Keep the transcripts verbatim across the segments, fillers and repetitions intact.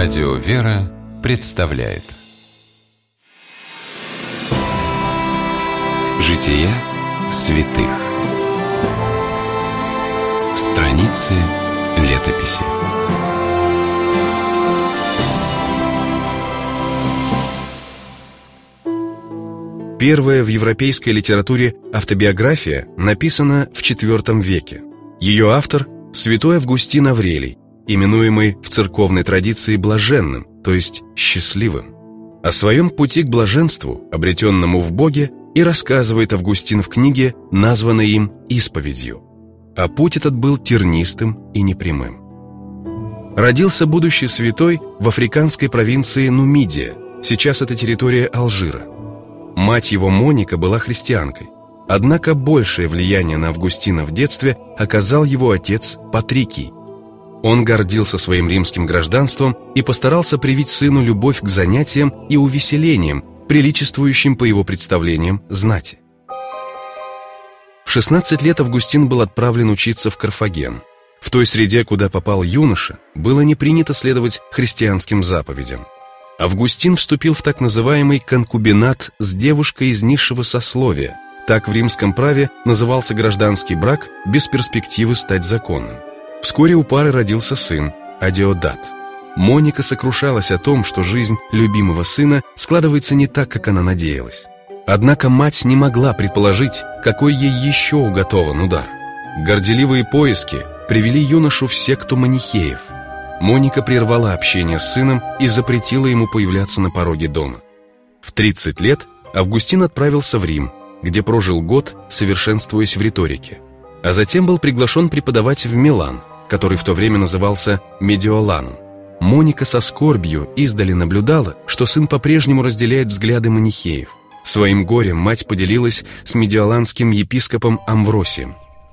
Радио «Вера» представляет Жития святых. Страницы летописи. Первая в европейской литературе автобиография написана в четвёртом веке. Ее автор – святой Августин Аврелий, именуемый в церковной традиции блаженным, то есть счастливым. О своем пути к блаженству, обретенному в Боге, и рассказывает Августин в книге, названной им «Исповедью». А путь этот был тернистым и непрямым. Родился будущий святой в африканской провинции Нумидия, сейчас это территория Алжира. Мать его, Моника, была христианкой. Однако большее влияние на Августина в детстве оказал его отец Патрикий. Он гордился своим римским гражданством и постарался привить сыну любовь к занятиям и увеселениям, приличествующим, по его представлениям, знати. В шестнадцать лет Августин был отправлен учиться в Карфаген. В той среде, куда попал юноша, было не принято следовать христианским заповедям. Августин вступил в так называемый конкубинат с девушкой из низшего сословия. Так в римском праве назывался гражданский брак без перспективы стать законным. Вскоре у пары родился сын, Адиодат. Моника сокрушалась о том, что жизнь любимого сына складывается не так, как она надеялась. Однако мать не могла предположить, какой ей еще уготован удар. Горделивые поиски привели юношу в секту манихеев. Моника прервала общение с сыном и запретила ему появляться на пороге дома. В тридцать лет Августин отправился в Рим, где прожил год, совершенствуясь в риторике. А затем был приглашен преподавать в Милан, который в то время назывался Медиоланом. Моника со скорбью издали наблюдала, что сын по-прежнему разделяет взгляды манихеев. Своим горем мать поделилась с медиоланским епископом Амвросием.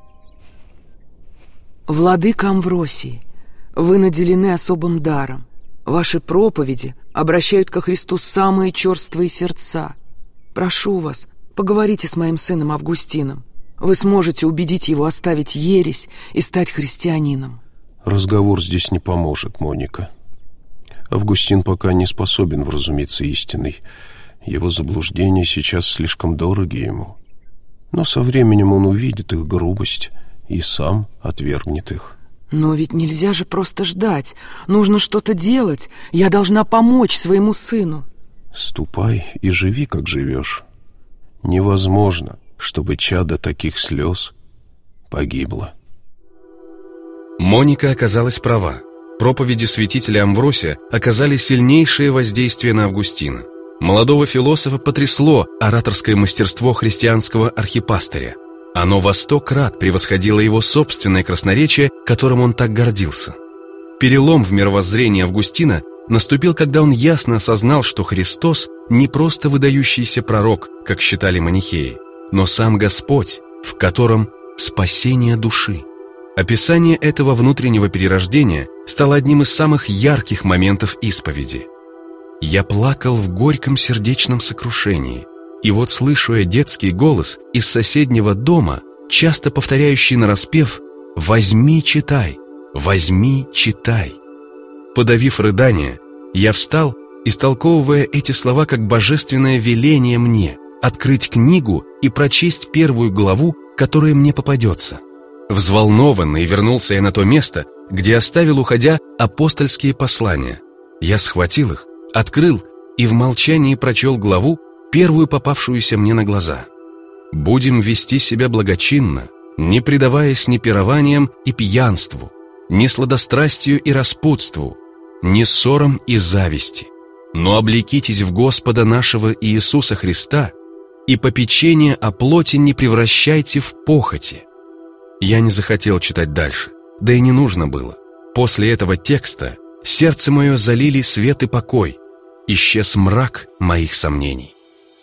«Владыка Амвросий, вы наделены особым даром. Ваши проповеди обращают ко Христу самые черствые сердца. Прошу вас, поговорите с моим сыном Августином. Вы сможете убедить его оставить ересь и стать христианином». Разговор здесь не поможет, Моника. Августин пока не способен вразумиться истиной. Его заблуждения сейчас слишком дороги ему. Но со временем он увидит их грубость и сам отвергнет их. Но ведь нельзя же просто ждать. Нужно что-то делать. Я должна помочь своему сыну. Ступай и живи, как живешь. Невозможно, чтобы чадо таких слез погибло. Моника оказалась права. Проповеди святителя Амвросия оказали сильнейшее воздействие на Августина. Молодого философа потрясло ораторское мастерство христианского архипастыря. Оно во сто крат превосходило его собственное красноречие, которым он так гордился. Перелом в мировоззрении Августина наступил, когда он ясно осознал, что Христос не просто выдающийся пророк, как считали манихеи, но сам Господь, в котором спасение души. Описание этого внутреннего перерождения стало одним из самых ярких моментов исповеди. «Я плакал в горьком сердечном сокрушении, и вот слышу я детский голос из соседнего дома, часто повторяющий нараспев: «Возьми, читай, возьми, читай». Подавив рыдание, я встал, истолковывая эти слова как божественное веление мне открыть книгу и прочесть первую главу, которая мне попадется. Взволнованный вернулся я на то место, где оставил, уходя, апостольские послания. Я схватил их, открыл и в молчании прочел главу, первую попавшуюся мне на глаза. «Будем вести себя благочинно, не предаваясь ни пированиям и пьянству, ни сладострастию и распутству, ни ссорам и зависти, но облекитесь в Господа нашего Иисуса Христа, и попечение о плоти не превращайте в похоти». Я не захотел читать дальше, да и не нужно было. После этого текста сердце мое залили свет и покой, исчез мрак моих сомнений.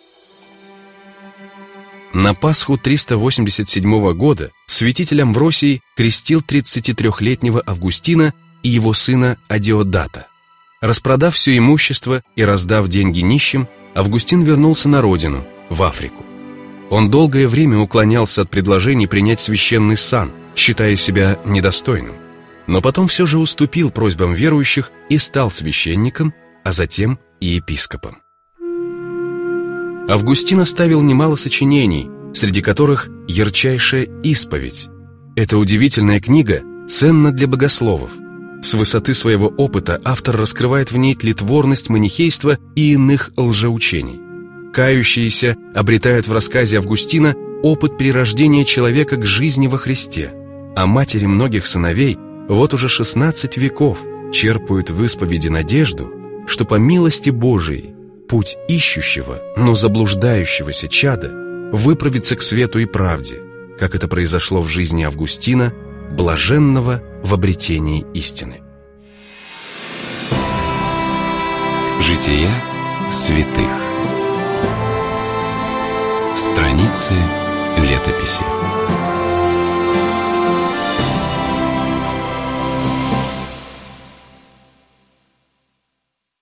На Пасху триста восемьдесят седьмого года святитель Амвросий крестил тридцатитрёхлетнего Августина и его сына Адиодата. Распродав все имущество и раздав деньги нищим, Августин вернулся на родину, в Африку. Он долгое время уклонялся от предложений принять священный сан, считая себя недостойным. но потом все же уступил просьбам верующих и стал священником, а затем и епископом. Августин оставил немало сочинений, среди которых ярчайшая «Исповедь». Эта удивительная книга ценна для богословов. С высоты своего опыта автор раскрывает в ней тлетворность манихейства и иных лжеучений. Кающиеся обретают в рассказе Августина опыт перерождения человека к жизни во Христе, а матери многих сыновей вот уже шестнадцать веков черпают в исповеди надежду, что по милости Божией путь ищущего, но заблуждающегося чада выправится к свету и правде, как это произошло в жизни Августина, блаженного в обретении истины. Жития святых. Страницы летописи.